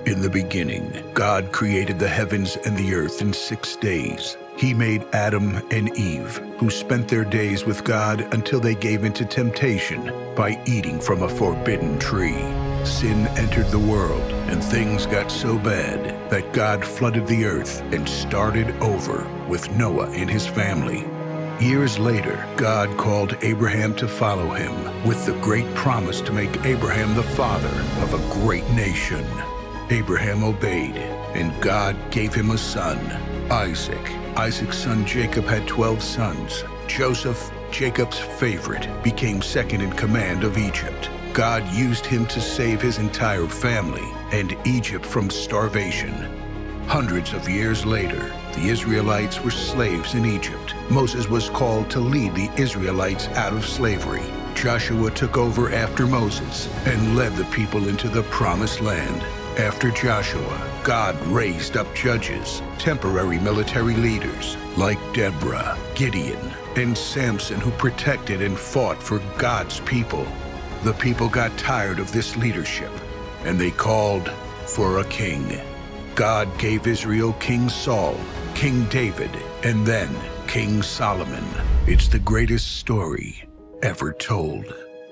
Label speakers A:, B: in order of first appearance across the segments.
A: In the beginning, God created the heavens and the earth in 6 days. He made Adam and Eve, who spent their days with God until they gave into temptation by eating from a forbidden tree. Sin entered the world, and things got so bad that God flooded the earth and started over with Noah and his family. Years later, God called Abraham to follow him with the great promise to make Abraham the father of a great nation. Abraham obeyed, and God gave him a son, Isaac. Isaac's son Jacob had 12 sons. Joseph, Jacob's favorite, became second in command of Egypt. God used him to save his entire family and Egypt from starvation. Hundreds of years later, the Israelites were slaves in Egypt. Moses was called to lead the Israelites out of slavery. Joshua took over after Moses and led the people into the promised land. After Joshua, God raised up judges, temporary military leaders like Deborah, Gideon, and Samson, who protected and fought for God's people. The people got tired of this leadership, and they called for a king. God gave Israel King Saul, King David, and then King Solomon. It's the greatest story ever told.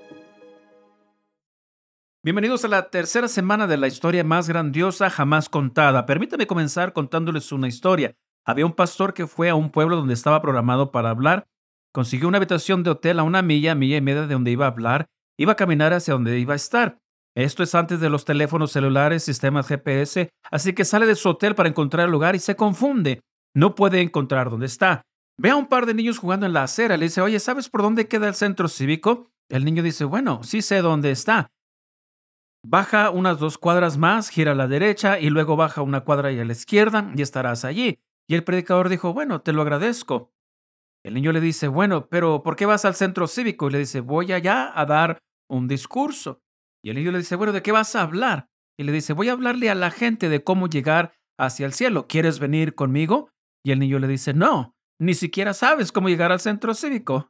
B: Bienvenidos a la tercera semana de la historia más grandiosa jamás contada. Permítame comenzar contándoles una historia. Había un pastor que fue a un pueblo donde estaba programado para hablar. Consiguió una habitación de hotel a una milla y media de donde iba a hablar. Iba a caminar hacia donde iba a estar. Esto es antes de los teléfonos celulares, sistemas GPS, así que sale de su hotel para encontrar el lugar y se confunde. No puede encontrar dónde está. Ve a un par de niños jugando en la acera. Le dice, oye, ¿sabes por dónde queda el centro cívico? El niño dice, bueno, sí sé dónde está. Baja unas 2 cuadras más, gira a la derecha y luego baja una cuadra y a la izquierda y estarás allí. Y el predicador dijo, bueno, te lo agradezco. El niño le dice, bueno, pero ¿por qué vas al centro cívico? Y le dice, voy allá a dar un discurso. Y el niño le dice, bueno, ¿de qué vas a hablar? Y le dice, voy a hablarle a la gente de cómo llegar hacia el cielo. ¿Quieres venir conmigo? Y el niño le dice, no, ni siquiera sabes cómo llegar al centro cívico.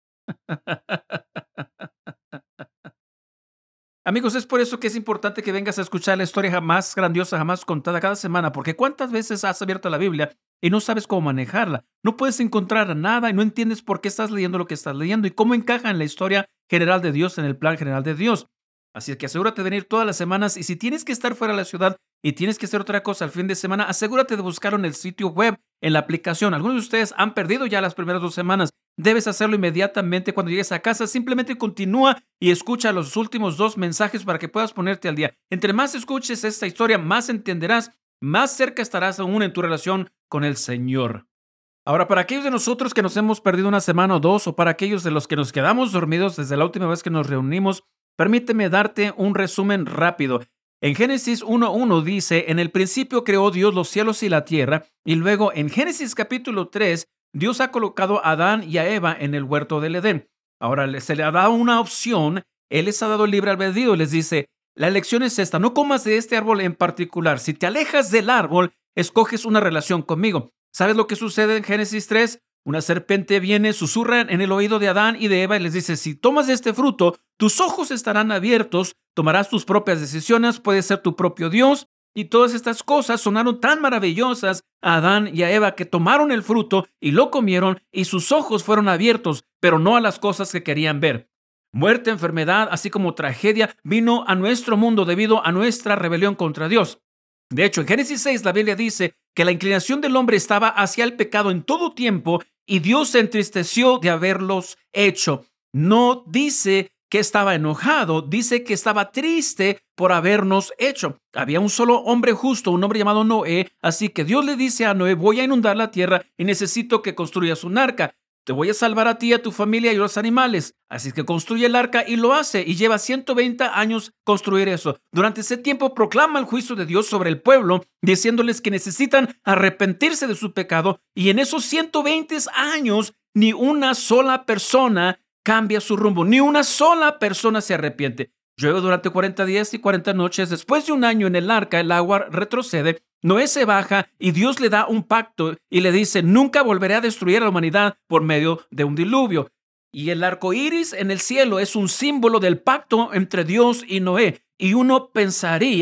B: Amigos, es por eso que es importante que vengas a escuchar la historia más grandiosa, jamás contada cada semana, porque ¿cuántas veces has abierto la Biblia y no sabes cómo manejarla? No puedes encontrar nada y no entiendes por qué estás leyendo lo que estás leyendo y cómo encaja en la historia general de Dios, en el plan general de Dios. Así que asegúrate de venir todas las semanas y si tienes que estar fuera de la ciudad y tienes que hacer otra cosa al fin de semana, asegúrate de buscarlo en el sitio web, en la aplicación. Algunos de ustedes han perdido ya las primeras 2 semanas. Debes hacerlo inmediatamente cuando llegues a casa. Simplemente continúa y escucha los últimos 2 mensajes para que puedas ponerte al día. Entre más escuches esta historia, más entenderás, más cerca estarás aún en tu relación con el Señor. Ahora, para aquellos de nosotros que nos hemos perdido una semana o 2, o para aquellos de los que nos quedamos dormidos desde la última vez que nos reunimos, permíteme darte un resumen rápido. En Génesis 1:1 dice, en el principio creó Dios los cielos y la tierra, y luego en Génesis capítulo 3, Dios ha colocado a Adán y a Eva en el huerto del Edén. Ahora se le ha dado una opción, Él les ha dado libre albedrío, les dice, la elección es esta, no comas de este árbol en particular. Si te alejas del árbol, escoges una relación conmigo. ¿Sabes lo que sucede en Génesis 3? Una serpiente viene, susurra en el oído de Adán y de Eva y les dice, si tomas de este fruto, tus ojos estarán abiertos, tomarás tus propias decisiones, puedes ser tu propio Dios. Y todas estas cosas sonaron tan maravillosas a Adán y a Eva que tomaron el fruto y lo comieron y sus ojos fueron abiertos, pero no a las cosas que querían ver. Muerte, enfermedad, así como tragedia, vino a nuestro mundo debido a nuestra rebelión contra Dios. De hecho, en Génesis 6 la Biblia dice que la inclinación del hombre estaba hacia el pecado en todo tiempo y Dios se entristeció de haberlos hecho. No dice que estaba enojado, dice que estaba triste por habernos hecho. Había un solo hombre justo, un hombre llamado Noé, así que Dios le dice a Noé, voy a inundar la tierra y necesito que construyas un arca. Te voy a salvar a ti, a tu familia y a los animales. Así que construye el arca y lo hace y lleva 120 años construir eso. Durante ese tiempo proclama el juicio de Dios sobre el pueblo, diciéndoles que necesitan arrepentirse de su pecado y en esos 120 años ni una sola persona cambia su rumbo, ni una sola persona se arrepiente. Llueve durante 40 días y 40 noches. Después de un año en el arca, el agua retrocede. Noé se baja y Dios le da un pacto y le dice, nunca volveré a destruir a la humanidad por medio de un diluvio. Y el arco iris en el cielo es un símbolo del pacto entre Dios y Noé. Y uno pensaría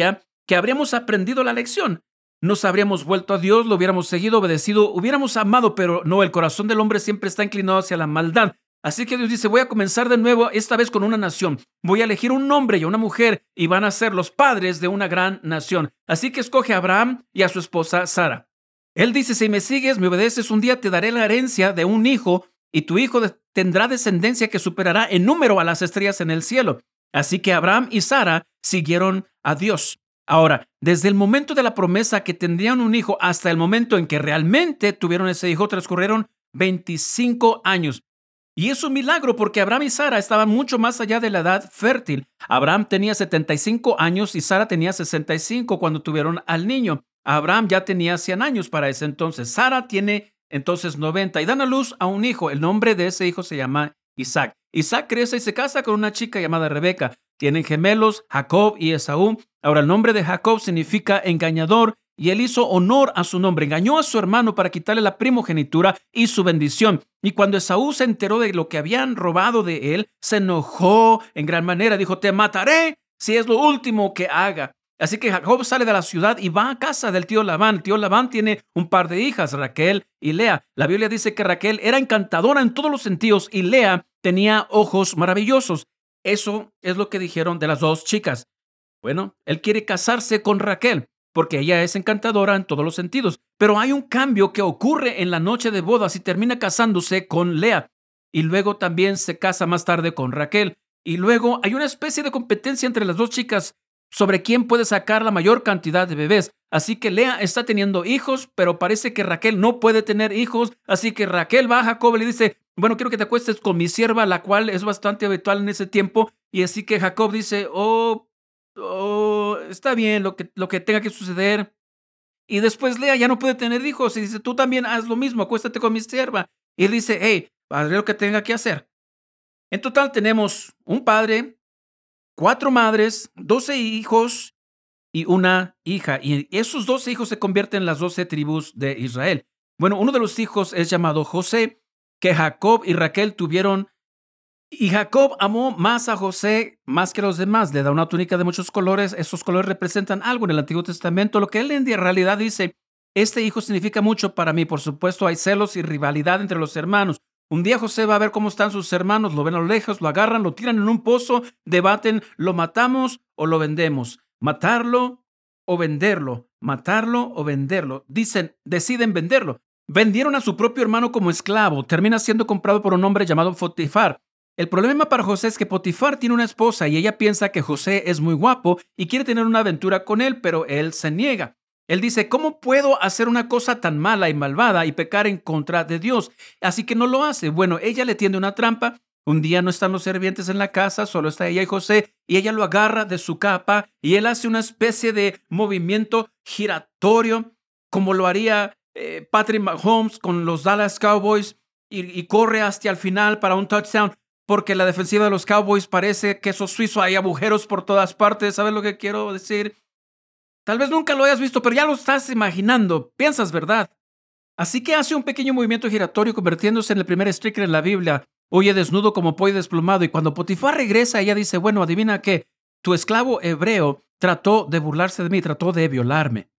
B: que habríamos aprendido la lección. Nos habríamos vuelto a Dios, lo hubiéramos seguido, obedecido, hubiéramos amado, pero no, el corazón del hombre siempre está inclinado hacia la maldad. Así que Dios dice, voy a comenzar de nuevo, esta vez con una nación. Voy a elegir un hombre y una mujer y van a ser los padres de una gran nación. Así que escoge a Abraham y a su esposa Sara. Él dice, si me sigues, me obedeces, un día te daré la herencia de un hijo y tu hijo tendrá descendencia que superará en número a las estrellas en el cielo. Así que Abraham y Sara siguieron a Dios. Ahora, desde el momento de la promesa que tendrían un hijo hasta el momento en que realmente tuvieron ese hijo, transcurrieron 25 años. Y es un milagro porque Abraham y Sara estaban mucho más allá de la edad fértil. Abraham tenía 75 años y Sara tenía 65 cuando tuvieron al niño. Abraham ya tenía 100 años para ese entonces. Sara tiene entonces 90 y dan a luz a un hijo. El nombre de ese hijo se llama Isaac. Isaac crece y se casa con una chica llamada Rebeca. Tienen gemelos, Jacob y Esaú. Ahora, el nombre de Jacob significa engañador y él hizo honor a su nombre. Engañó a su hermano para quitarle la primogenitura y su bendición. Y cuando Esaú se enteró de lo que habían robado de él, se enojó en gran manera. Dijo, te mataré si es lo último que haga. Así que Jacob sale de la ciudad y va a casa del tío Labán. El tío Labán tiene un par de hijas, Raquel y Lea. La Biblia dice que Raquel era encantadora en todos los sentidos y Lea tenía ojos maravillosos. Eso es lo que dijeron de las dos chicas. Bueno, él quiere casarse con Raquel porque ella es encantadora en todos los sentidos. Pero hay un cambio que ocurre en la noche de bodas y termina casándose con Lea. Y luego también se casa más tarde con Raquel. Y luego hay una especie de competencia entre las dos chicas sobre quién puede sacar la mayor cantidad de bebés. Así que Lea está teniendo hijos, pero parece que Raquel no puede tener hijos. Así que Raquel va a Jacob y le dice, bueno, quiero que te acuestes con mi sierva, la cual es bastante habitual en ese tiempo. Y así que Jacob dice, está bien lo que tenga que suceder. Y después Lea ya no puede tener hijos y dice, tú también haz lo mismo, acuéstate con mi sierva. Y él dice, hey, haré lo que tenga que hacer. En total tenemos un padre, 4 madres, 12 hijos y una hija. Y esos 12 hijos se convierten en las 12 tribus de Israel. Bueno, uno de los hijos es llamado José, que Jacob y Raquel tuvieron. Y Jacob amó más a José más que a los demás. Le da una túnica de muchos colores. Esos colores representan algo en el Antiguo Testamento. Lo que él en realidad dice, este hijo significa mucho para mí. Por supuesto, hay celos y rivalidad entre los hermanos. Un día José va a ver cómo están sus hermanos, lo ven a lo lejos, lo agarran, lo tiran en un pozo, debaten, ¿lo matamos o lo vendemos? ¿Matarlo o venderlo? ¿Matarlo o venderlo? Deciden venderlo. Vendieron a su propio hermano como esclavo. Termina siendo comprado por un hombre llamado Potifar. El problema para José es que Potifar tiene una esposa y ella piensa que José es muy guapo y quiere tener una aventura con él, pero él se niega. Él dice, ¿cómo puedo hacer una cosa tan mala y malvada y pecar en contra de Dios? Así que no lo hace. Bueno, ella le tiende una trampa. Un día no están los sirvientes en la casa, solo está ella y José, y ella lo agarra de su capa y él hace una especie de movimiento giratorio, como lo haría Patrick Mahomes con los Dallas Cowboys, y corre hasta el final para un touchdown, porque la defensiva de los Cowboys parece queso suizo, hay agujeros por todas partes. ¿Sabes lo que quiero decir? Tal vez nunca lo hayas visto, pero ya lo estás imaginando. Piensas, ¿verdad? Así que hace un pequeño movimiento giratorio convirtiéndose en el primer sticker en la Biblia. Huye desnudo como pollo desplumado y cuando Potifar regresa, ella dice, bueno, adivina qué, tu esclavo hebreo trató de burlarse de mí, trató de violarme.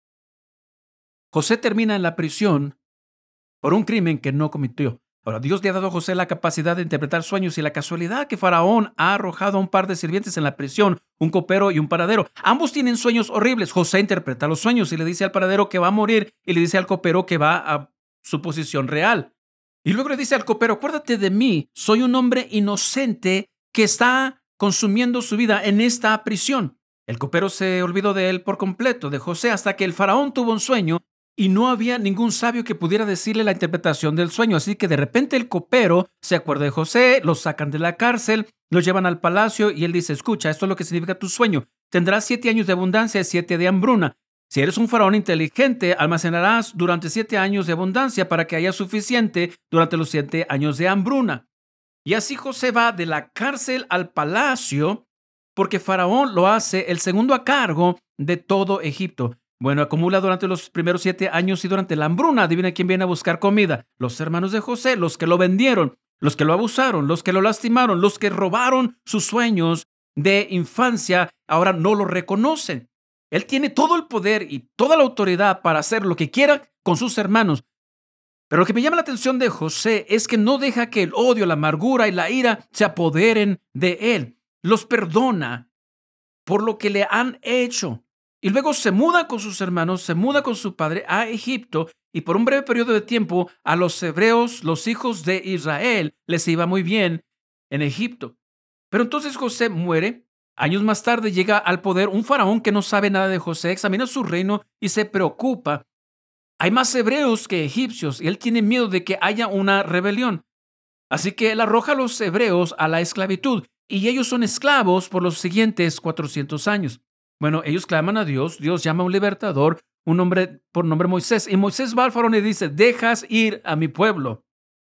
B: José termina en la prisión por un crimen que no cometió. Ahora, Dios le ha dado a José la capacidad de interpretar sueños y la casualidad que Faraón ha arrojado a un par de sirvientes en la prisión, un copero y un panadero. Ambos tienen sueños horribles. José interpreta los sueños y le dice al panadero que va a morir y le dice al copero que va a su posición real. Y luego le dice al copero, acuérdate de mí, soy un hombre inocente que está consumiendo su vida en esta prisión. El copero se olvidó de él por completo, de José, hasta que el faraón tuvo un sueño y no había ningún sabio que pudiera decirle la interpretación del sueño. Así que de repente el copero se acuerda de José, lo sacan de la cárcel, lo llevan al palacio y él dice, escucha, esto es lo que significa tu sueño. Tendrás 7 años de abundancia y 7 de hambruna. Si eres un faraón inteligente, almacenarás durante 7 años de abundancia para que haya suficiente durante los 7 años de hambruna. Y así José va de la cárcel al palacio porque Faraón lo hace el segundo a cargo de todo Egipto. Bueno, acumula durante los primeros 7 años y durante la hambruna, adivina quién viene a buscar comida. Los hermanos de José, los que lo vendieron, los que lo abusaron, los que lo lastimaron, los que robaron sus sueños de infancia, ahora no lo reconocen. Él tiene todo el poder y toda la autoridad para hacer lo que quiera con sus hermanos. Pero lo que me llama la atención de José es que no deja que el odio, la amargura y la ira se apoderen de él. Los perdona por lo que le han hecho. Y luego se muda con sus hermanos, se muda con su padre a Egipto, y por un breve periodo de tiempo a los hebreos, los hijos de Israel, les iba muy bien en Egipto. Pero entonces José muere. Años más tarde llega al poder un faraón que no sabe nada de José, examina su reino y se preocupa. Hay más hebreos que egipcios y él tiene miedo de que haya una rebelión. Así que él arroja a los hebreos a la esclavitud y ellos son esclavos por los siguientes 400 años. Bueno, ellos claman a Dios, Dios llama a un libertador, un hombre por nombre Moisés, y Moisés va al faraón y dice: dejas ir a mi pueblo.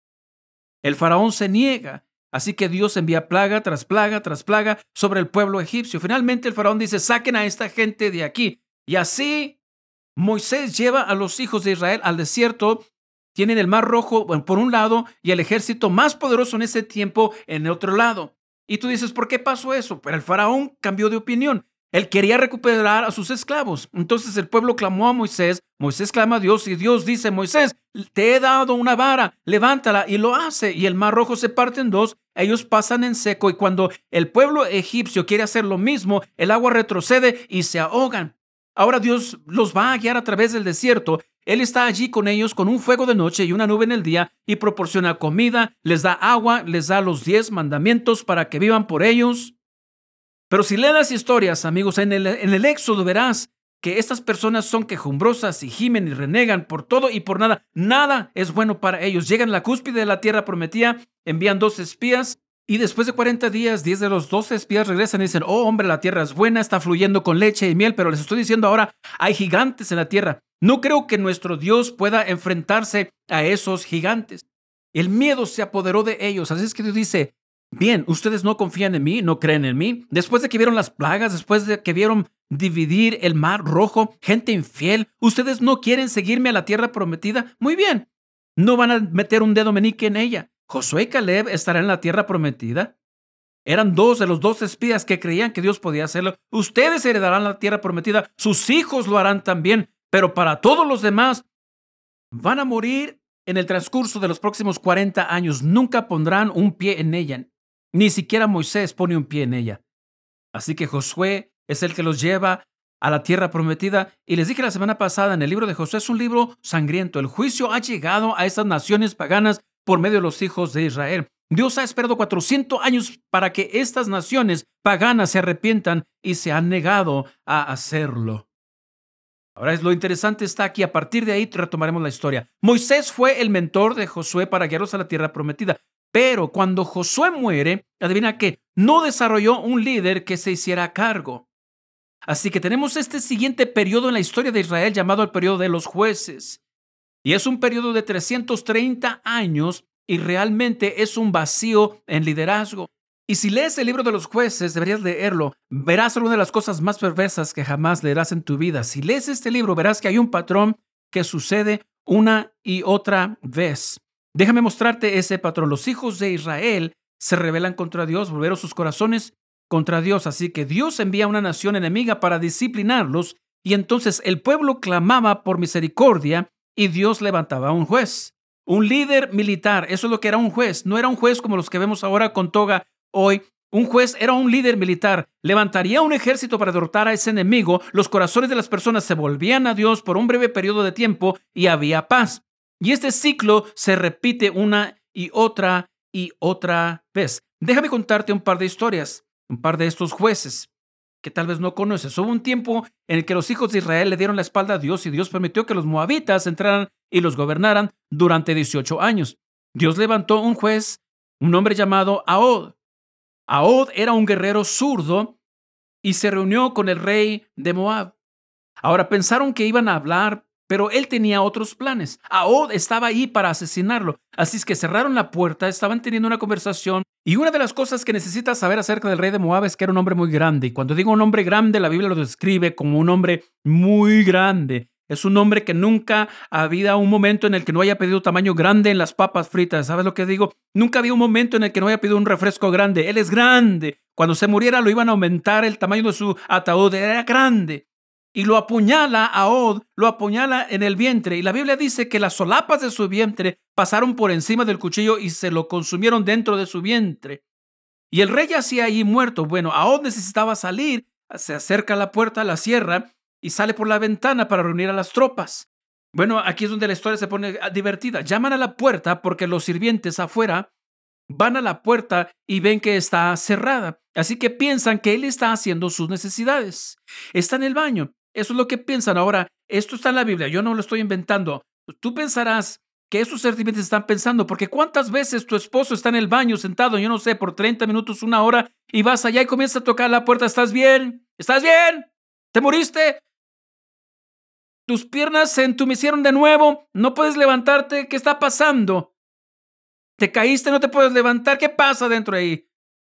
B: El faraón se niega, así que Dios envía plaga tras plaga tras plaga sobre el pueblo egipcio. Finalmente el faraón dice: saquen a esta gente de aquí. Y así Moisés lleva a los hijos de Israel al desierto. Tienen el Mar Rojo por un lado y el ejército más poderoso en ese tiempo en el otro lado. Y tú dices: ¿por qué pasó eso? Pero el faraón cambió de opinión. Él quería recuperar a sus esclavos. Entonces el pueblo clamó a Moisés. Moisés clama a Dios y Dios dice: Moisés, te he dado una vara, levántala. Y lo hace. Y el Mar Rojo se parte en dos. Ellos pasan en seco. Y cuando el pueblo egipcio quiere hacer lo mismo, el agua retrocede y se ahogan. Ahora Dios los va a guiar a través del desierto. Él está allí con ellos con un fuego de noche y una nube en el día y proporciona comida, les da agua, les da los 10 mandamientos para que vivan por ellos. Pero si lees las historias, amigos, en el Éxodo verás que estas personas son quejumbrosas y gimen y renegan por todo y por nada. Nada es bueno para ellos. Llegan a la cúspide de la tierra prometida, envían 2 espías. Y después de 40 días, 10 de los 12 espías regresan y dicen: oh, hombre, la tierra es buena, está fluyendo con leche y miel, pero les estoy diciendo ahora, hay gigantes en la tierra. No creo que nuestro Dios pueda enfrentarse a esos gigantes. El miedo se apoderó de ellos. Así es que Dios dice: bien, ustedes no confían en mí, no creen en mí. Después de que vieron las plagas, después de que vieron dividir el Mar Rojo, gente infiel, ¿ustedes no quieren seguirme a la tierra prometida? Muy bien, no van a meter un dedo meñique en ella. ¿Josué y Caleb estarán en la tierra prometida? Eran 2 de los 12 espías que creían que Dios podía hacerlo. Ustedes heredarán la tierra prometida, sus hijos lo harán también, pero para todos los demás van a morir en el transcurso de los próximos 40 años. Nunca pondrán un pie en ella. Ni siquiera Moisés pone un pie en ella. Así que Josué es el que los lleva a la tierra prometida. Y les dije la semana pasada, en el libro de Josué es un libro sangriento. El juicio ha llegado a estas naciones paganas por medio de los hijos de Israel. Dios ha esperado 400 años para que estas naciones paganas se arrepientan y se han negado a hacerlo. Ahora lo interesante está aquí. A partir de ahí retomaremos la historia. Moisés fue el mentor de Josué para guiarlos a la tierra prometida. Pero cuando Josué muere, adivina qué, no desarrolló un líder que se hiciera cargo. Así que tenemos este siguiente periodo en la historia de Israel llamado el periodo de los jueces. Y es un periodo de 330 años y realmente es un vacío en liderazgo. Y si lees el libro de los jueces, deberías leerlo. Verás alguna de las cosas más perversas que jamás leerás en tu vida. Si lees este libro, verás que hay un patrón que sucede una y otra vez. Déjame mostrarte ese patrón. Los hijos de Israel se rebelan contra Dios, volvieron sus corazones contra Dios. Así que Dios envía una nación enemiga para disciplinarlos. Y entonces el pueblo clamaba por misericordia y Dios levantaba a un juez, un líder militar. Eso es lo que era un juez. No era un juez como los que vemos ahora con toga hoy. Un juez era un líder militar. Levantaría un ejército para derrotar a ese enemigo. Los corazones de las personas se volvían a Dios por un breve periodo de tiempo y había paz. Y este ciclo se repite una y otra vez. Déjame contarte un par de historias, un par de estos jueces que tal vez no conoces. Hubo un tiempo en el que los hijos de Israel le dieron la espalda a Dios y Dios permitió que los moabitas entraran y los gobernaran durante 18 años. Dios levantó un juez, un hombre llamado Ahod. Ahod era un guerrero zurdo y se reunió con el rey de Moab. Ahora pensaron que iban a hablar, pero él tenía otros planes. Ahod estaba ahí para asesinarlo. Así es que cerraron la puerta, estaban teniendo una conversación. Y una de las cosas que necesitas saber acerca del rey de Moab es que era un hombre muy grande. Y cuando digo un hombre grande, la Biblia lo describe como un hombre muy grande. Es un hombre que nunca ha habido un momento en el que no haya pedido tamaño grande en las papas fritas. ¿Sabes lo que digo? Nunca había un momento en el que no haya pedido un refresco grande. Él es grande. Cuando se muriera lo iban a aumentar el tamaño de su ataúd. Era grande. y lo apuñala a Od, lo apuñala en el vientre. Y la Biblia dice que las solapas de su vientre pasaron por encima del cuchillo y se lo consumieron dentro de su vientre. Y el rey yacía allí muerto. Bueno, Ahod necesitaba salir, se acerca a la puerta, la cierra y sale por la ventana para reunir a las tropas. Bueno, aquí es donde la historia se pone divertida. Llaman a la puerta porque los sirvientes afuera van a la puerta y ven que está cerrada. Así que piensan que él está haciendo sus necesidades. Está en el baño. Eso es lo que piensan. Ahora, esto está en la Biblia. Yo no lo estoy inventando. Tú pensarás que esos sirvientes están pensando, porque ¿cuántas veces tu esposo está en el baño sentado, yo no sé, por 30 minutos, una hora, y vas allá y comienza a tocar la puerta? ¿Estás bien? ¿Estás bien? ¿Te moriste? ¿Tus piernas se entumecieron de nuevo? ¿No puedes levantarte? ¿Qué está pasando? ¿Te caíste? ¿No te puedes levantar? ¿Qué pasa dentro de ahí?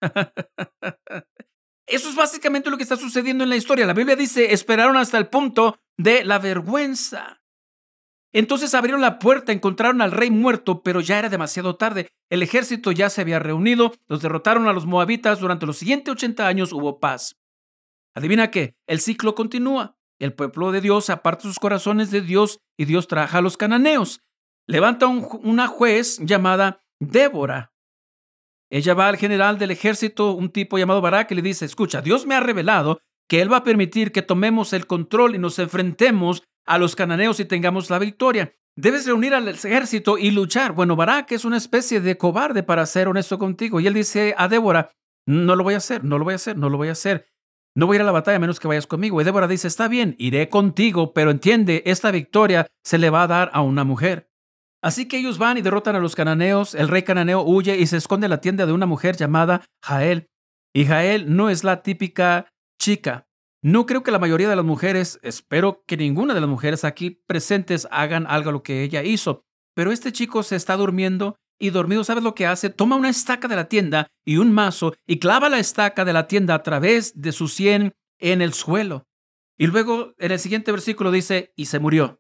B: Eso es básicamente lo que está sucediendo en la historia. La Biblia dice, esperaron hasta el punto de la vergüenza. Entonces abrieron la puerta, encontraron al rey muerto, pero ya era demasiado tarde. El ejército ya se había reunido, los derrotaron a los moabitas. Durante los siguientes 80 años hubo paz. ¿Adivina qué? El ciclo continúa. El pueblo de Dios aparta sus corazones de Dios y Dios trabaja a los cananeos. Levanta una juez llamada Débora. Ella va al general del ejército, un tipo llamado Barak, y le dice, escucha, Dios me ha revelado que Él va a permitir que tomemos el control y nos enfrentemos a los cananeos y tengamos la victoria. Debes reunir al ejército y luchar. Bueno, Barak es una especie de cobarde, para ser honesto contigo. Y él dice a Débora, no lo voy a hacer, no lo voy a hacer, no lo voy a hacer. No voy a ir a la batalla a menos que vayas conmigo. Y Débora dice, está bien, iré contigo, pero entiende, esta victoria se le va a dar a una mujer. Así que ellos van y derrotan a los cananeos. El rey cananeo huye y se esconde en la tienda de una mujer llamada Jael. Y Jael no es la típica chica. No creo que la mayoría de las mujeres, espero que ninguna de las mujeres aquí presentes hagan algo lo que ella hizo. Pero este chico se está durmiendo y dormido, ¿sabes lo que hace? Toma una estaca de la tienda y un mazo y clava la estaca de la tienda a través de su sien en el suelo. Y luego en el siguiente versículo dice, y se murió.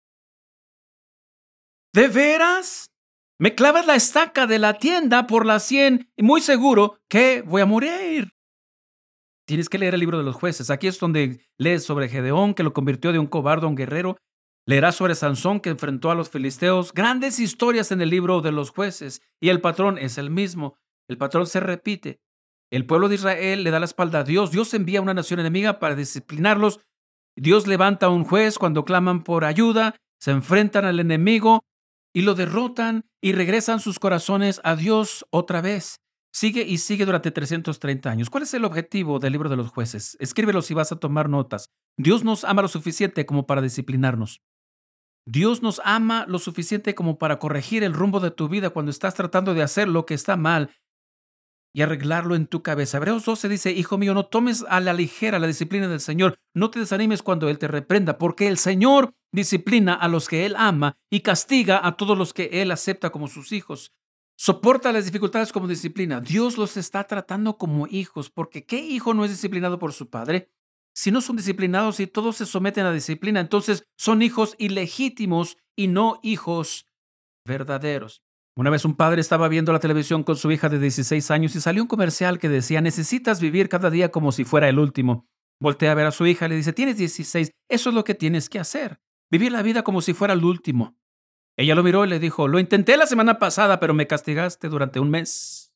B: ¿De veras? Me clavas la estaca de la tienda por la sien y muy seguro que voy a morir. Tienes que leer el libro de los jueces. Aquí es donde lees sobre Gedeón, que lo convirtió de un cobarde a un guerrero. Leerás sobre Sansón, que enfrentó a los filisteos. Grandes historias en el libro de los jueces. Y el patrón es el mismo. El patrón se repite. El pueblo de Israel le da la espalda a Dios. Dios envía a una nación enemiga para disciplinarlos. Dios levanta a un juez cuando claman por ayuda. Se enfrentan al enemigo y lo derrotan y regresan sus corazones a Dios otra vez. Sigue y sigue durante 330 años. ¿Cuál es el objetivo del libro de los jueces? Escríbelo si vas a tomar notas. Dios nos ama lo suficiente como para disciplinarnos. Dios nos ama lo suficiente como para corregir el rumbo de tu vida cuando estás tratando de hacer lo que está mal y arreglarlo en tu cabeza. Hebreos 12 dice, hijo mío, no tomes a la ligera la disciplina del Señor. No te desanimes cuando Él te reprenda, porque el Señor disciplina a los que Él ama y castiga a todos los que Él acepta como sus hijos. Soporta las dificultades como disciplina. Dios los está tratando como hijos, porque ¿qué hijo no es disciplinado por su padre? Si no son disciplinados y todos se someten a disciplina, entonces son hijos ilegítimos y no hijos verdaderos. Una vez un padre estaba viendo la televisión con su hija de 16 años y salió un comercial que decía, necesitas vivir cada día como si fuera el último. Voltea a ver a su hija y le dice, tienes 16, eso es lo que tienes que hacer, vivir la vida como si fuera el último. Ella lo miró y le dijo, lo intenté la semana pasada, pero me castigaste durante un mes.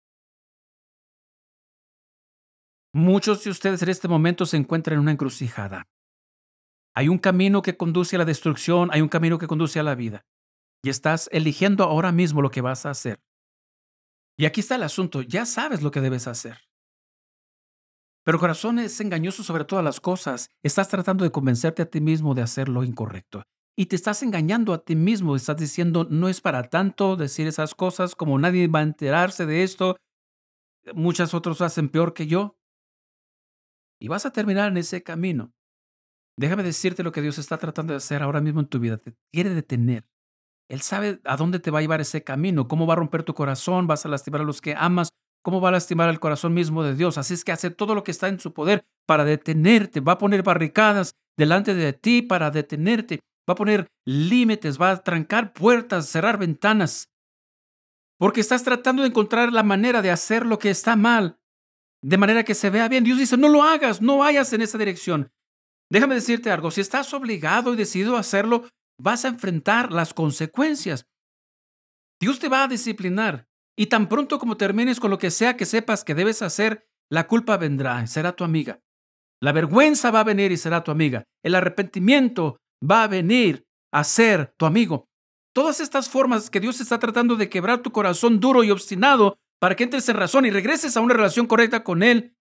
B: Muchos de ustedes en este momento se encuentran en una encrucijada. Hay un camino que conduce a la destrucción, hay un camino que conduce a la vida. Y estás eligiendo ahora mismo lo que vas a hacer. Y aquí está el asunto, ya sabes lo que debes hacer. Pero el corazón es engañoso sobre todas las cosas. Estás tratando de convencerte a ti mismo de hacer lo incorrecto. Y te estás engañando a ti mismo. Estás diciendo, no es para tanto decir esas cosas, como nadie va a enterarse de esto. Muchos otros hacen peor que yo. Y vas a terminar en ese camino. Déjame decirte lo que Dios está tratando de hacer ahora mismo en tu vida. Te quiere detener. Él sabe a dónde te va a llevar ese camino, cómo va a romper tu corazón, vas a lastimar a los que amas, cómo va a lastimar el corazón mismo de Dios. Así es que hace todo lo que está en su poder para detenerte. Va a poner barricadas delante de ti para detenerte. Va a poner límites, va a trancar puertas, cerrar ventanas. Porque estás tratando de encontrar la manera de hacer lo que está mal, de manera que se vea bien. Dios dice, no lo hagas, no vayas en esa dirección. Déjame decirte algo, si estás obligado y decidido a hacerlo, vas a enfrentar las consecuencias. Dios te va a disciplinar y tan pronto como termines con lo que sea que sepas que debes hacer, la culpa vendrá y será tu amiga. La vergüenza va a venir y será tu amiga. El arrepentimiento va a venir a ser tu amigo. Todas estas formas que Dios está tratando de quebrar tu corazón duro y obstinado para que entres en razón y regreses a una relación correcta con Él.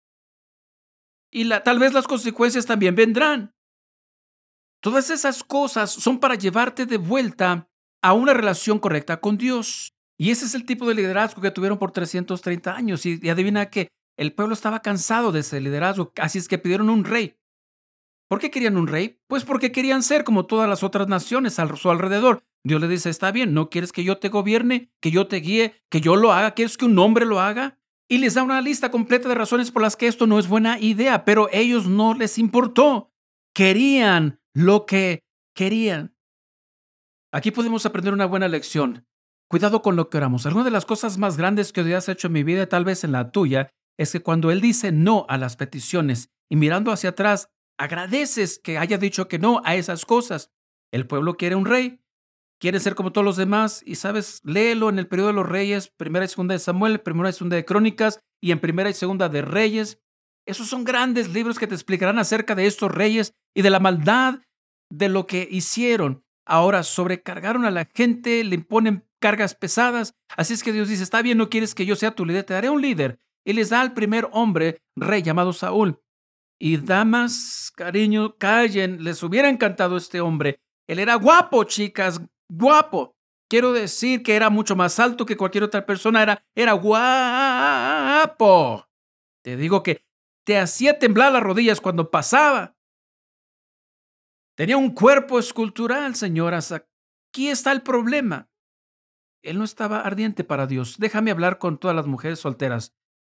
B: Y tal vez las consecuencias también vendrán. Todas esas cosas son para llevarte de vuelta a una relación correcta con Dios. Y ese es el tipo de liderazgo que tuvieron por 330 años. Y adivina que el pueblo estaba cansado de ese liderazgo, así es que pidieron un rey. ¿Por qué querían un rey? Pues porque querían ser como todas las otras naciones a su alrededor. Dios le dice, está bien, ¿no quieres que yo te gobierne, que yo te guíe, que yo lo haga? ¿Quieres que un hombre lo haga? Y les da una lista completa de razones por las que esto no es buena idea, pero ellos no les importó. Querían lo que querían. Aquí podemos aprender una buena lección. Cuidado con lo que oramos. Alguna de las cosas más grandes que Dios ha hecho en mi vida, tal vez en la tuya, es que cuando Él dice no a las peticiones y mirando hacia atrás, agradeces que haya dicho que no a esas cosas. El pueblo quiere un rey, quiere ser como todos los demás y sabes, léelo en el periodo de los reyes, primera y segunda de Samuel, primera y segunda de Crónicas y en primera y segunda de Reyes. Esos son grandes libros que te explicarán acerca de estos reyes y de la maldad de lo que hicieron. Ahora sobrecargaron a la gente, le imponen cargas pesadas. Así es que Dios dice, está bien, no quieres que yo sea tu líder, te daré un líder. Y les da al primer hombre, rey llamado Saúl. Y damas, cariño, callen, les hubiera encantado este hombre. Él era guapo, chicas, guapo. Quiero decir que era mucho más alto que cualquier otra persona, era guapo. Te digo que te hacía temblar las rodillas cuando pasaba. Tenía un cuerpo escultural, señoras. Aquí está el problema. Él no estaba ardiente para Dios. Déjame hablar con todas las mujeres solteras.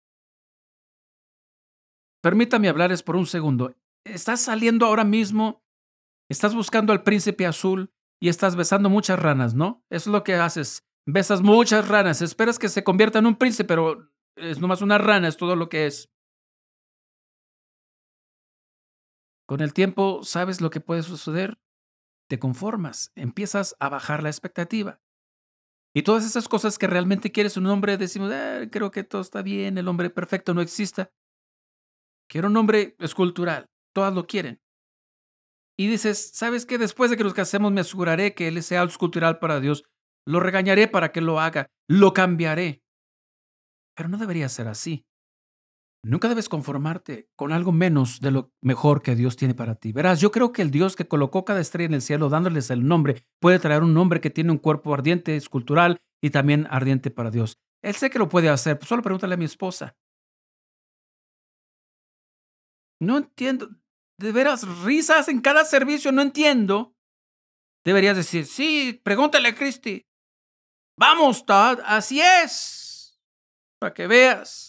B: Permítame hablarles por un segundo. Estás saliendo ahora mismo, estás buscando al príncipe azul y estás besando muchas ranas, ¿no? Eso es lo que haces. Besas muchas ranas. Esperas que se convierta en un príncipe, pero es nomás una rana, es todo lo que es. Con el tiempo, ¿sabes lo que puede suceder? Te conformas, empiezas a bajar la expectativa. Y todas esas cosas que realmente quieres un hombre, decimos, creo que todo está bien, el hombre perfecto no exista. Quiero un hombre escultural, todas lo quieren. Y dices, ¿sabes qué? Después de que nos casemos me aseguraré que él sea escultural para Dios. Lo regañaré para que lo haga, lo cambiaré. Pero no debería ser así. Nunca debes conformarte con algo menos de lo mejor que Dios tiene para ti. Verás, yo creo que el Dios que colocó cada estrella en el cielo dándoles el nombre puede traer un hombre que tiene un cuerpo ardiente, escultural y también ardiente para Dios. Él sé que lo puede hacer, pues solo pregúntale a mi esposa. No entiendo. De veras, risas en cada servicio, no entiendo. Deberías decir, sí, pregúntale a Cristi. Vamos, Todd, así es. Para que veas.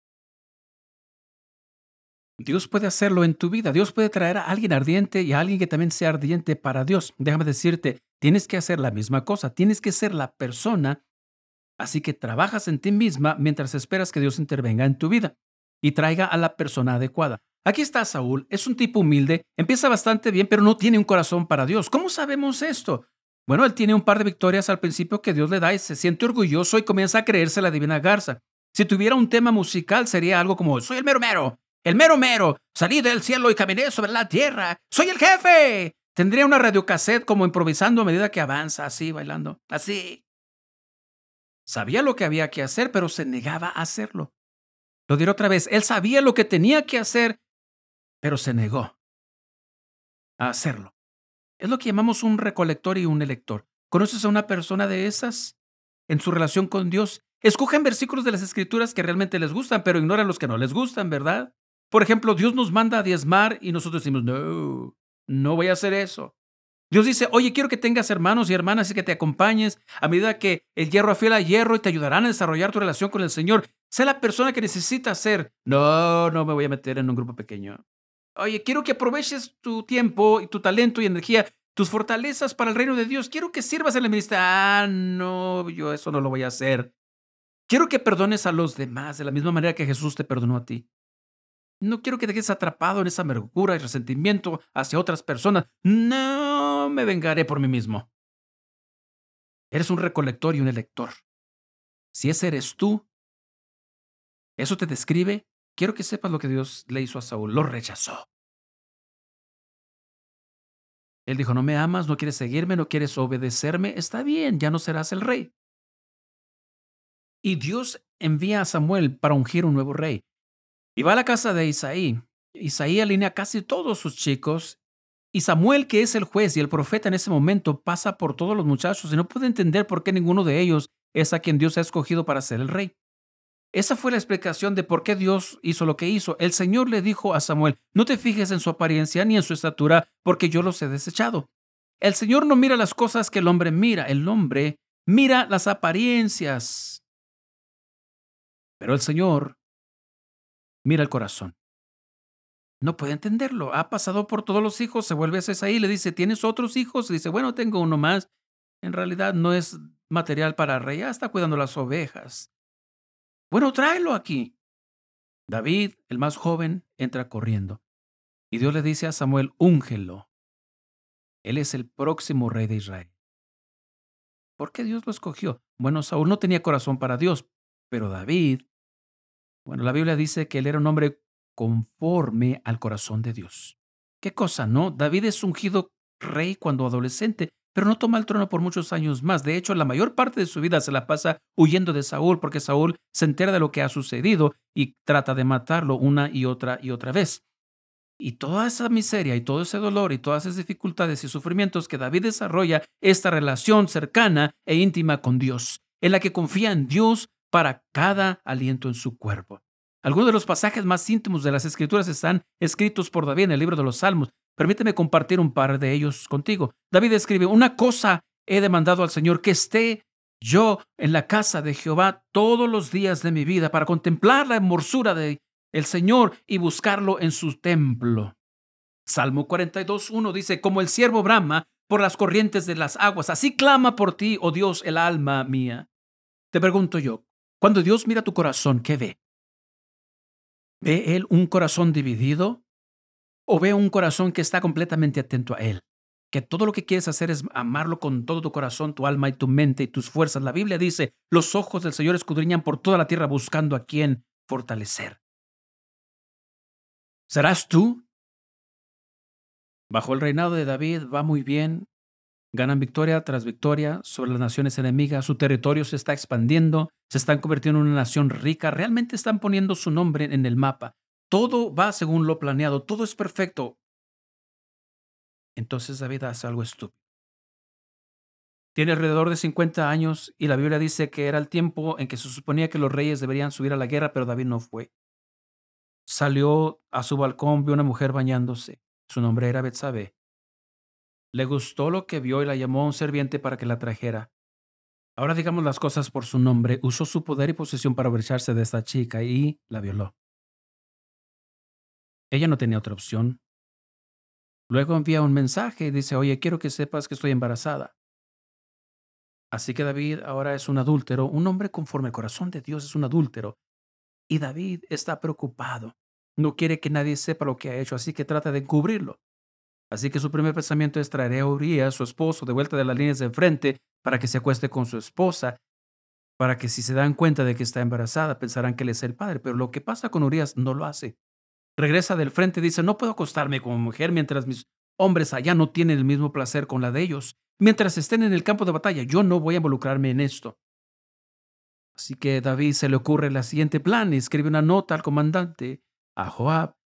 B: Dios puede hacerlo en tu vida. Dios puede traer a alguien ardiente y a alguien que también sea ardiente para Dios. Déjame decirte, tienes que hacer la misma cosa. Tienes que ser la persona. Así que trabajas en ti misma mientras esperas que Dios intervenga en tu vida y traiga a la persona adecuada. Aquí está Saúl. Es un tipo humilde. Empieza bastante bien, pero no tiene un corazón para Dios. ¿Cómo sabemos esto? Bueno, él tiene un par de victorias al principio que Dios le da y se siente orgulloso y comienza a creerse la divina garza. Si tuviera un tema musical sería algo como, soy el mero mero, salí del cielo y caminé sobre la tierra, soy el jefe. Tendría una radiocassette como improvisando a medida que avanza, así, bailando, así. Sabía lo que había que hacer, pero se negaba a hacerlo. Lo diré otra vez, él sabía lo que tenía que hacer, pero se negó a hacerlo. Es lo que llamamos un recolector y un elector. ¿Conoces a una persona de esas en su relación con Dios? Escogen versículos de las Escrituras que realmente les gustan, pero ignoran los que no les gustan, ¿verdad? Por ejemplo, Dios nos manda a diezmar y nosotros decimos, no, no voy a hacer eso. Dios dice, oye, quiero que tengas hermanos y hermanas y que te acompañes a medida que el hierro afiela hierro y te ayudarán a desarrollar tu relación con el Señor. Sé la persona que necesitas ser. No, no me voy a meter en un grupo pequeño. Oye, quiero que aproveches tu tiempo y tu talento y energía, tus fortalezas para el reino de Dios. Quiero que sirvas en la ministerio. No, yo eso no lo voy a hacer. Quiero que perdones a los demás de la misma manera que Jesús te perdonó a ti. No quiero que te quedes atrapado en esa amargura y resentimiento hacia otras personas. No me vengaré por mí mismo. Eres un recolector y un elector. Si ese eres tú, eso te describe. Quiero que sepas lo que Dios le hizo a Saúl. Lo rechazó. Él dijo, no me amas, no quieres seguirme, no quieres obedecerme. Está bien, ya no serás el rey. Y Dios envía a Samuel para ungir un nuevo rey. Y va a la casa de Isaí. Isaí alinea casi todos sus chicos. Y Samuel, que es el juez y el profeta en ese momento, pasa por todos los muchachos y no puede entender por qué ninguno de ellos es a quien Dios ha escogido para ser el rey. Esa fue la explicación de por qué Dios hizo lo que hizo. El Señor le dijo a Samuel, no te fijes en su apariencia ni en su estatura, porque yo los he desechado. El Señor no mira las cosas que el hombre mira, el hombre mira las apariencias, pero el Señor mira el corazón. No puede entenderlo. Ha pasado por todos los hijos, se vuelve a Isaí, le dice, ¿tienes otros hijos? Y dice, bueno, tengo uno más. En realidad no es material para rey, ya está cuidando las ovejas. Bueno, tráelo aquí. David, el más joven, entra corriendo. Y Dios le dice a Samuel, úngelo. Él es el próximo rey de Israel. ¿Por qué Dios lo escogió? Bueno, Saúl no tenía corazón para Dios, pero David, bueno, la Biblia dice que él era un hombre conforme al corazón de Dios. ¿Qué cosa, no? David es ungido rey cuando adolescente, pero no toma el trono por muchos años más. De hecho, la mayor parte de su vida se la pasa huyendo de Saúl porque Saúl se entera de lo que ha sucedido y trata de matarlo una y otra vez. Y toda esa miseria y todo ese dolor y todas esas dificultades y sufrimientos que David desarrolla esta relación cercana e íntima con Dios, en la que confía en Dios para cada aliento en su cuerpo. Algunos de los pasajes más íntimos de las Escrituras están escritos por David en el libro de los Salmos. Permíteme compartir un par de ellos contigo. David escribe, una cosa he demandado al Señor, que esté yo en la casa de Jehová todos los días de mi vida para contemplar la hermosura de el Señor y buscarlo en su templo. Salmo 42:1 dice, como el ciervo brama por las corrientes de las aguas, así clama por ti, oh Dios, el alma mía. Te pregunto yo, cuando Dios mira tu corazón, ¿qué ve? ¿Ve Él un corazón dividido o ve un corazón que está completamente atento a Él? Que todo lo que quieres hacer es amarlo con todo tu corazón, tu alma y tu mente y tus fuerzas. La Biblia dice, los ojos del Señor escudriñan por toda la tierra buscando a quien fortalecer. ¿Serás tú? Bajo el reinado de David va muy bien, ganan victoria tras victoria sobre las naciones enemigas, su territorio se está expandiendo, se están convirtiendo en una nación rica, realmente están poniendo su nombre en el mapa. Todo va según lo planeado, todo es perfecto. Entonces David hace algo estúpido. Tiene alrededor de 50 años y la Biblia dice que era el tiempo en que se suponía que los reyes deberían subir a la guerra, pero David no fue. Salió a su balcón, vio una mujer bañándose. Su nombre era Betsabé. Le gustó lo que vio y la llamó a un sirviente para que la trajera. Ahora digamos las cosas por su nombre. Usó su poder y posesión para aprovecharse de esta chica y la violó. Ella no tenía otra opción. Luego envía un mensaje y dice, oye, quiero que sepas que estoy embarazada. Así que David ahora es un adúltero, un hombre conforme al corazón de Dios es un adúltero. Y David está preocupado. No quiere que nadie sepa lo que ha hecho, así que trata de encubrirlo. Así que su primer pensamiento es traer a Urías, su esposo, de vuelta de las líneas de enfrente para que se acueste con su esposa, para que si se dan cuenta de que está embarazada, pensarán que él es el padre. Pero lo que pasa con Urías no lo hace. Regresa del frente y dice, no puedo acostarme como mujer mientras mis hombres allá no tienen el mismo placer con la de ellos. Mientras estén en el campo de batalla, yo no voy a involucrarme en esto. Así que David se le ocurre el siguiente plan y escribe una nota al comandante, a Joab,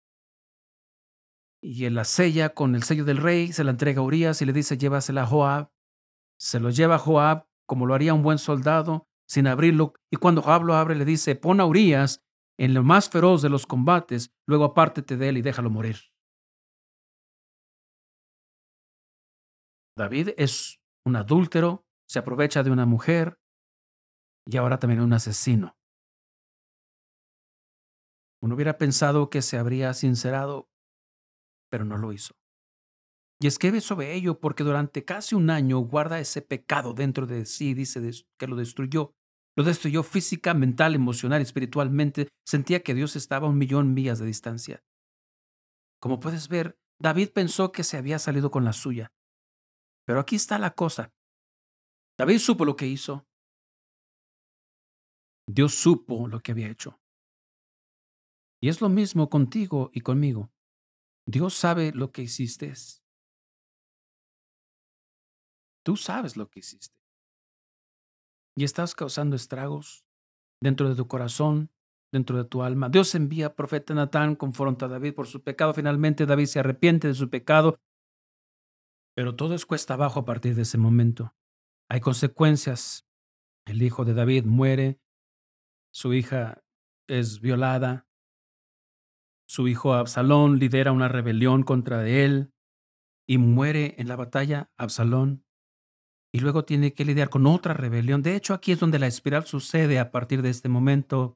B: y él la sella con el sello del rey, se la entrega a Urías y le dice, llévasela a Joab. Se lo lleva a Joab como lo haría un buen soldado, sin abrirlo, y cuando Joab lo abre le dice, pon a Urías en lo más feroz de los combates, luego apártete de él y déjalo morir. David es un adúltero, se aprovecha de una mujer y ahora también un asesino. Uno hubiera pensado que se habría sincerado, pero no lo hizo. Y escribe sobre ello porque durante casi un año guarda ese pecado dentro de sí, dice que lo destruyó. Lo destruyó física, mental, emocional, espiritualmente. Sentía que Dios estaba a 1.000.000 millas de distancia. Como puedes ver, David pensó que se había salido con la suya. Pero aquí está la cosa. David supo lo que hizo. Dios supo lo que había hecho. Y es lo mismo contigo y conmigo. Dios sabe lo que hiciste. Tú sabes lo que hiciste. Y estás causando estragos dentro de tu corazón, dentro de tu alma. Dios envía al profeta Natán, confronta a David por su pecado. Finalmente David se arrepiente de su pecado, pero todo es cuesta abajo a partir de ese momento. Hay consecuencias. El hijo de David muere, su hija es violada, su hijo Absalón lidera una rebelión contra él y muere en la batalla Absalón. Y luego tiene que lidiar con otra rebelión. De hecho, aquí es donde la espiral sucede a partir de este momento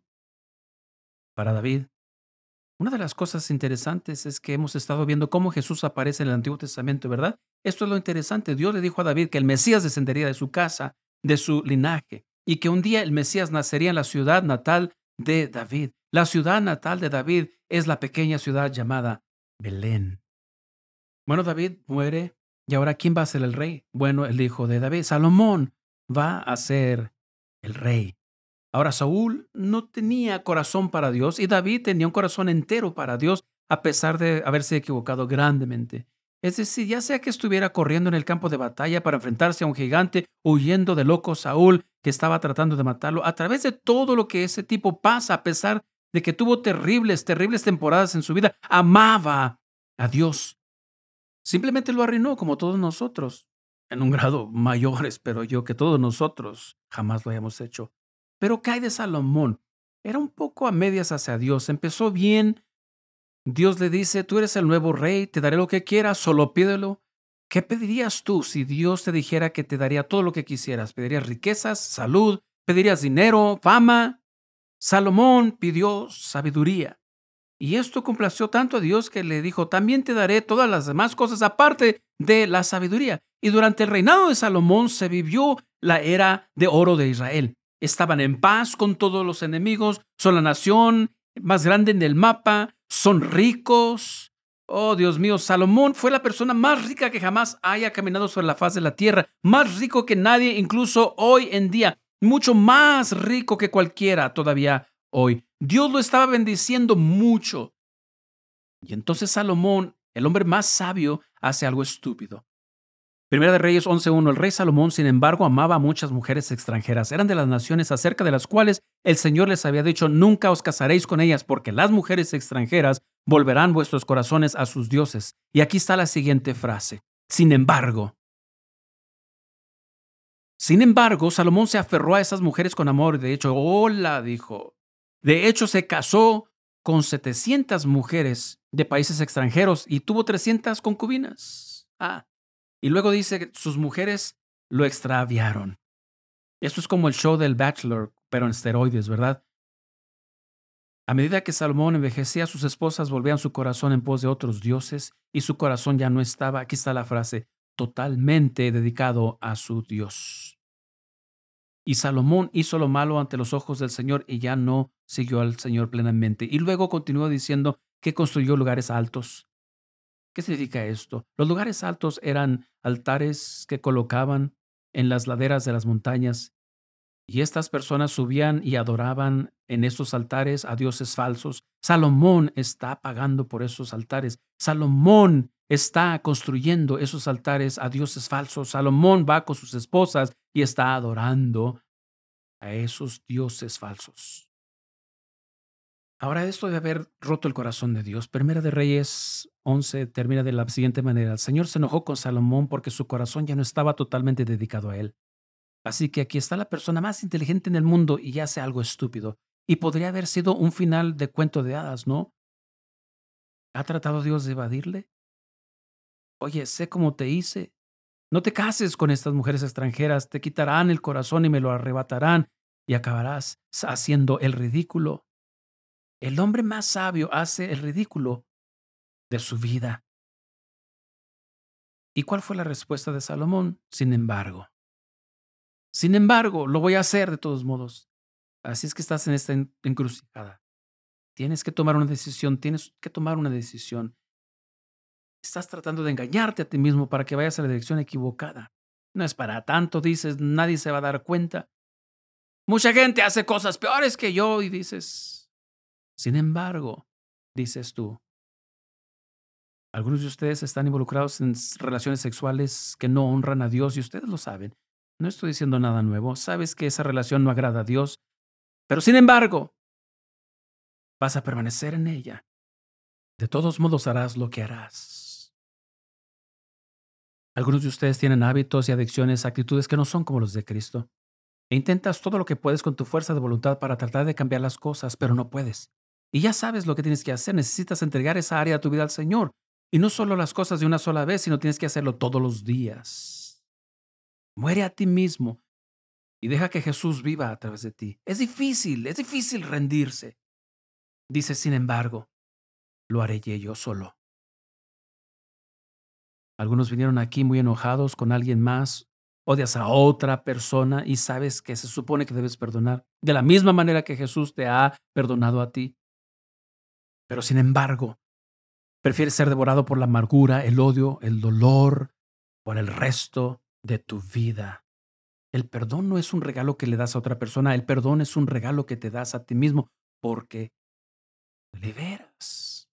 B: para David. Una de las cosas interesantes es que hemos estado viendo cómo Jesús aparece en el Antiguo Testamento, ¿verdad? Esto es lo interesante. Dios le dijo a David que el Mesías descendería de su casa, de su linaje, y que un día el Mesías nacería en la ciudad natal de David. La ciudad natal de David es la pequeña ciudad llamada Belén. Bueno, David muere, y ahora ¿quién va a ser el rey? Bueno, el hijo de David, Salomón, va a ser el rey. Ahora, Saúl no tenía corazón para Dios y David tenía un corazón entero para Dios a pesar de haberse equivocado grandemente. Es decir, ya sea que estuviera corriendo en el campo de batalla para enfrentarse a un gigante, huyendo del loco Saúl que estaba tratando de matarlo, a través de todo lo que ese tipo pasa, a pesar de que tuvo terribles, terribles temporadas en su vida, amaba a Dios. Simplemente lo arruinó como todos nosotros, en un grado mayor, espero yo, que todos nosotros jamás lo hayamos hecho. Pero ¿qué hay de Salomón? Era un poco a medias hacia Dios. Empezó bien. Dios le dice, tú eres el nuevo rey, te daré lo que quieras, solo pídelo. ¿Qué pedirías tú si Dios te dijera que te daría todo lo que quisieras? ¿Pedirías riquezas, salud? ¿Pedirías dinero, fama? Salomón pidió sabiduría. Y esto complació tanto a Dios que le dijo, también te daré todas las demás cosas aparte de la sabiduría. Y durante el reinado de Salomón se vivió la era de oro de Israel. Estaban en paz con todos los enemigos, son la nación más grande en el mapa, son ricos. Oh, Dios mío, Salomón fue la persona más rica que jamás haya caminado sobre la faz de la tierra, más rico que nadie, incluso hoy en día, mucho más rico que cualquiera todavía hoy. Dios lo estaba bendiciendo mucho. Y entonces Salomón, el hombre más sabio, hace algo estúpido. Primera de Reyes 11:1. El rey Salomón, sin embargo, amaba a muchas mujeres extranjeras. Eran de las naciones acerca de las cuales el Señor les había dicho, nunca os casaréis con ellas, porque las mujeres extranjeras volverán vuestros corazones a sus dioses. Y aquí está la siguiente frase. Sin embargo, Salomón se aferró a esas mujeres con amor. De hecho, hola, dijo. De hecho, se casó con 700 mujeres de países extranjeros y tuvo 300 concubinas. Y luego dice que sus mujeres lo extraviaron. Esto es como el show del Bachelor, pero en esteroides, ¿verdad? A medida que Salomón envejecía, sus esposas volvían su corazón en pos de otros dioses y su corazón ya no estaba, aquí está la frase, totalmente dedicado a su Dios. Y Salomón hizo lo malo ante los ojos del Señor y ya no siguió al Señor plenamente. Y luego continuó diciendo que construyó lugares altos. ¿Qué significa esto? Los lugares altos eran altares que colocaban en las laderas de las montañas y estas personas subían y adoraban en esos altares a dioses falsos. Salomón está pagando por esos altares. Salomón está construyendo esos altares a dioses falsos. Salomón va con sus esposas y está adorando a esos dioses falsos. Ahora, esto de haber roto el corazón de Dios, Primera de Reyes 11 termina de la siguiente manera. El Señor se enojó con Salomón porque su corazón ya no estaba totalmente dedicado a él. Así que aquí está la persona más inteligente en el mundo y hace algo estúpido. Y podría haber sido un final de cuento de hadas, ¿no? ¿Ha tratado Dios de evadirle? Oye, sé cómo te hice. No te cases con estas mujeres extranjeras, te quitarán el corazón y me lo arrebatarán y acabarás haciendo el ridículo. El hombre más sabio hace el ridículo de su vida. ¿Y cuál fue la respuesta de Salomón? Sin embargo, lo voy a hacer de todos modos. Así es que estás en esta encrucijada. Tienes que tomar una decisión, tienes que tomar una decisión. Estás tratando de engañarte a ti mismo para que vayas a la dirección equivocada. No es para tanto, dices, nadie se va a dar cuenta. Mucha gente hace cosas peores que yo y dices, sin embargo, dices tú, algunos de ustedes están involucrados en relaciones sexuales que no honran a Dios y ustedes lo saben. No estoy diciendo nada nuevo. Sabes que esa relación no agrada a Dios, pero sin embargo, vas a permanecer en ella. De todos modos harás lo que harás. Algunos de ustedes tienen hábitos y adicciones, actitudes que no son como los de Cristo. E intentas todo lo que puedes con tu fuerza de voluntad para tratar de cambiar las cosas, pero no puedes. Y ya sabes lo que tienes que hacer. Necesitas entregar esa área de tu vida al Señor. Y no solo las cosas de una sola vez, sino tienes que hacerlo todos los días. Muere a ti mismo y deja que Jesús viva a través de ti. Es difícil rendirse. Dice, sin embargo, lo haré yo solo. Algunos vinieron aquí muy enojados con alguien más, odias a otra persona y sabes que se supone que debes perdonar de la misma manera que Jesús te ha perdonado a ti. Pero sin embargo, prefieres ser devorado por la amargura, el odio, el dolor, por el resto de tu vida. El perdón no es un regalo que le das a otra persona, el perdón es un regalo que te das a ti mismo porque te liberas.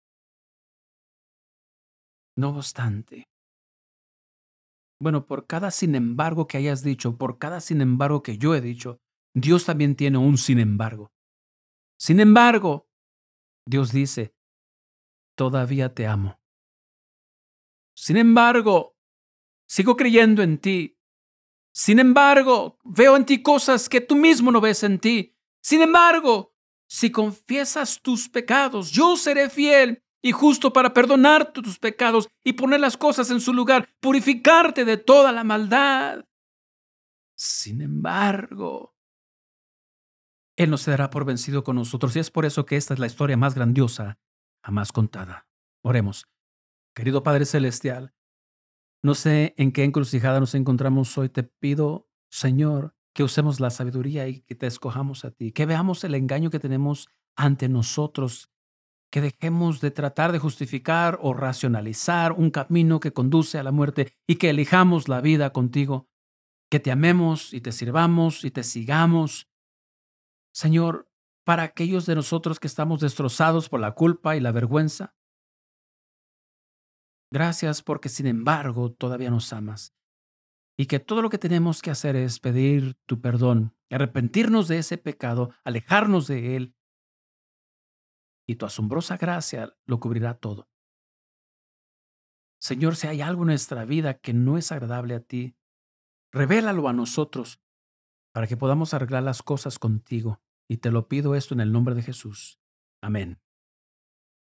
B: No obstante, bueno, por cada sin embargo que hayas dicho, por cada sin embargo que yo he dicho, Dios también tiene un sin embargo. Sin embargo, Dios dice, todavía te amo. Sin embargo, sigo creyendo en ti. Sin embargo, veo en ti cosas que tú mismo no ves en ti. Sin embargo, si confiesas tus pecados, yo seré fiel y justo para perdonar tus pecados y poner las cosas en su lugar, purificarte de toda la maldad. Sin embargo, Él no se dará por vencido con nosotros y es por eso que esta es la historia más grandiosa jamás contada. Oremos. Querido Padre Celestial, no sé en qué encrucijada nos encontramos hoy. Te pido, Señor, que usemos la sabiduría y que te escojamos a ti, que veamos el engaño que tenemos ante nosotros, que dejemos de tratar de justificar o racionalizar un camino que conduce a la muerte y que elijamos la vida contigo, que te amemos y te sirvamos y te sigamos. Señor, para aquellos de nosotros que estamos destrozados por la culpa y la vergüenza, gracias porque sin embargo todavía nos amas y que todo lo que tenemos que hacer es pedir tu perdón, arrepentirnos de ese pecado, alejarnos de él y tu asombrosa gracia lo cubrirá todo. Señor, si hay algo en nuestra vida que no es agradable a ti, revélalo a nosotros para que podamos arreglar las cosas contigo. Y te lo pido esto en el nombre de Jesús. Amén.